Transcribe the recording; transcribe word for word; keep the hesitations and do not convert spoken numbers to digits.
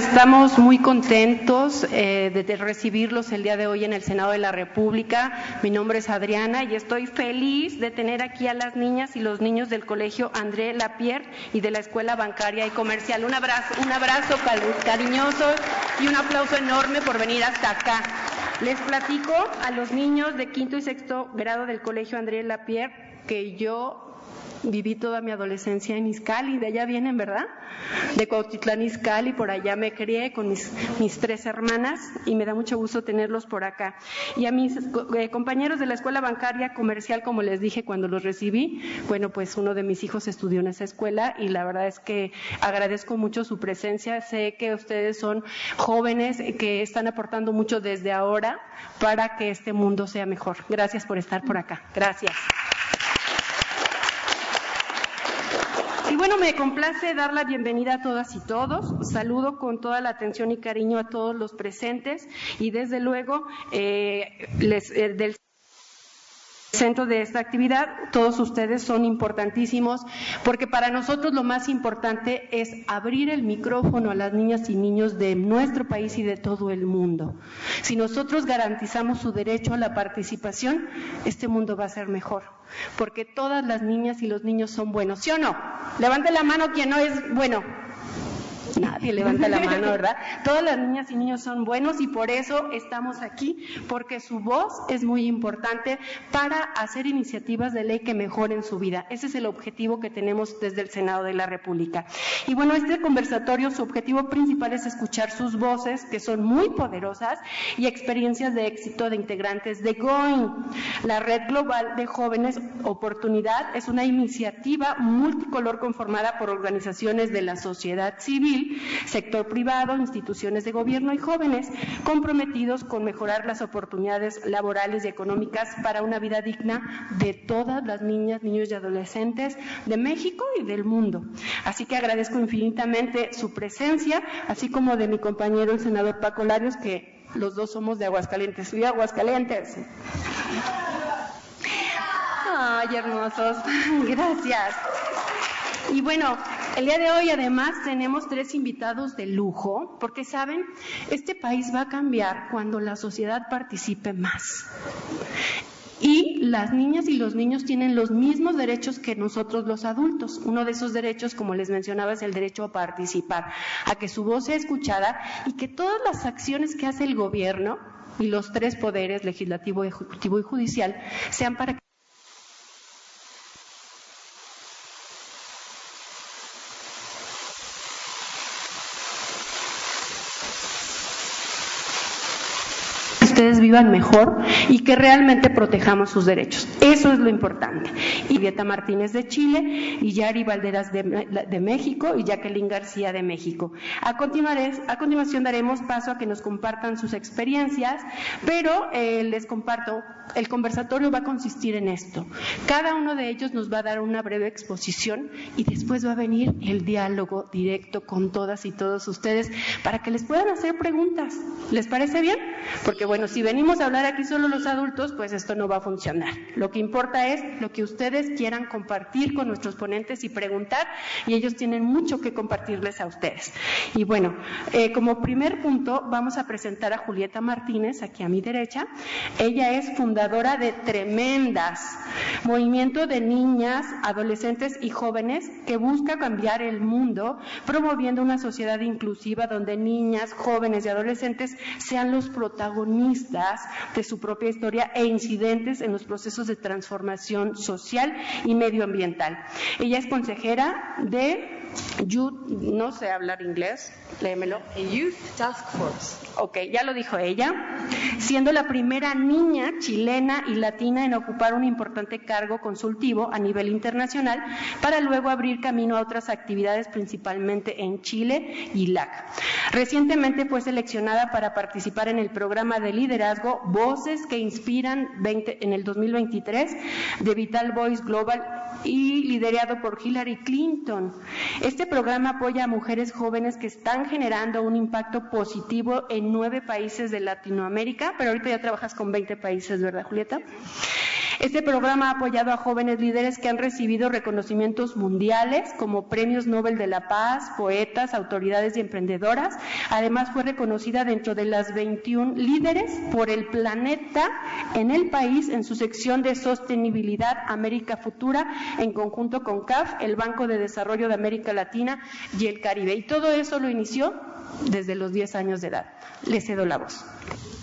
estamos muy contentos eh, de, de recibirlos el día de hoy en el Senado de la República. Mi nombre es Adriana y estoy feliz de tener aquí a las niñas y los niños del Colegio André Lapierre y de la Escuela Bancaria y Comercial. Un abrazo, un abrazo cariñoso y un aplauso enorme por venir hasta acá. Les platico a los niños de quinto y sexto grado del Colegio André Lapierre que yo viví toda mi adolescencia en Izcalli, de allá vienen, ¿verdad? De Cuautitlán Izcalli, por allá me crié con mis, mis tres hermanas y me da mucho gusto tenerlos por acá. Y a mis eh, compañeros de la Escuela Bancaria Comercial, como les dije cuando los recibí, bueno, pues uno de mis hijos estudió en esa escuela y la verdad es que agradezco mucho su presencia. Sé que ustedes son jóvenes que están aportando mucho desde ahora para que este mundo sea mejor. Gracias por estar por acá. Gracias. Y bueno, me complace dar la bienvenida a todas y todos. Saludo con toda la atención y cariño a todos los presentes y desde luego eh, les, eh, del centro de esta actividad, todos ustedes son importantísimos porque para nosotros lo más importante es abrir el micrófono a las niñas y niños de nuestro país y de todo el mundo. Si nosotros garantizamos su derecho a la participación, este mundo va a ser mejor, porque todas las niñas y los niños son buenos, ¿sí o no? Levante la mano quien no es bueno. Nadie levanta la mano, ¿verdad? Todas las niñas y niños son buenos y por eso estamos aquí, porque su voz es muy importante para hacer iniciativas de ley que mejoren su vida. Ese es el objetivo que tenemos desde el Senado de la República. Y bueno, este conversatorio, su objetivo principal es escuchar sus voces, que son muy poderosas, y experiencias de éxito de integrantes de GOIN. La Red Global de Jóvenes Oportunidad es una iniciativa multicolor conformada por organizaciones de la sociedad civil, sector privado, instituciones de gobierno y jóvenes comprometidos con mejorar las oportunidades laborales y económicas para una vida digna de todas las niñas, niños y adolescentes de México y del mundo. Así que agradezco infinitamente su presencia, así como de mi compañero el senador Paco Larios, que los dos somos de Aguascalientes. Soy de Aguascalientes. Ay, hermosos. Gracias. Y bueno, el día de hoy además tenemos tres invitados de lujo, porque saben, este país va a cambiar cuando la sociedad participe más. Y las niñas y los niños tienen los mismos derechos que nosotros los adultos. Uno de esos derechos, como les mencionaba, es el derecho a participar, a que su voz sea escuchada y que todas las acciones que hace el gobierno y los tres poderes, legislativo, ejecutivo y judicial, sean para que ustedes vivan mejor y que realmente protejamos sus derechos. Eso es lo importante. Y Julieta Martínez de Chile, y Yari Valderas de, de México, y Jacqueline García de México. A, a continuación daremos paso a que nos compartan sus experiencias, pero eh, les comparto, el conversatorio va a consistir en esto. Cada uno de ellos nos va a dar una breve exposición y después va a venir el diálogo directo con todas y todos ustedes para que les puedan hacer preguntas. ¿Les parece bien? Porque bueno, si venimos a hablar aquí solo los adultos, pues esto no va a funcionar. Lo que importa es lo que ustedes quieran compartir con nuestros ponentes y preguntar, y ellos tienen mucho que compartirles a ustedes. Y bueno, eh, como primer punto vamos a presentar a Julieta Martínez, aquí a mi derecha. Ella es fundadora de Tremendas, movimiento de niñas, adolescentes y jóvenes que busca cambiar el mundo, promoviendo una sociedad inclusiva donde niñas, jóvenes y adolescentes sean los protagonistas de su propia historia e incidentes en los procesos de transformación social y medioambiental. Ella es consejera de Youth, no sé hablar inglés, léemelo. Youth Task Force. Ok, ya lo dijo ella, siendo la primera niña chilena y latina en ocupar un importante cargo consultivo a nivel internacional para luego abrir camino a otras actividades, principalmente en Chile y L A C. Recientemente fue seleccionada para participar en el programa de liderazgo Voces que Inspiran veinte, en el dos mil veintitrés de Vital Voice Global y liderado por Hillary Clinton. Este programa apoya a mujeres jóvenes que están generando un impacto positivo en nueve países de Latinoamérica, pero ahorita ya trabajas con veinte países, ¿verdad, Julieta? Este programa ha apoyado a jóvenes líderes que han recibido reconocimientos mundiales como Premios Nobel de la Paz, poetas, autoridades y emprendedoras. Además, fue reconocida dentro de las veintiún líderes por el planeta en el país en su sección de Sostenibilidad América Futura, en conjunto con C A F, el Banco de Desarrollo de América Latina y el Caribe. Y todo eso lo inició desde los diez años de edad. Le cedo la voz.